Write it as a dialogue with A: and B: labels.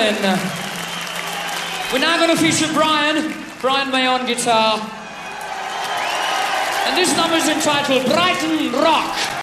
A: then. We're now going to feature Brian May on guitar. And this number is entitled Brighton Rock.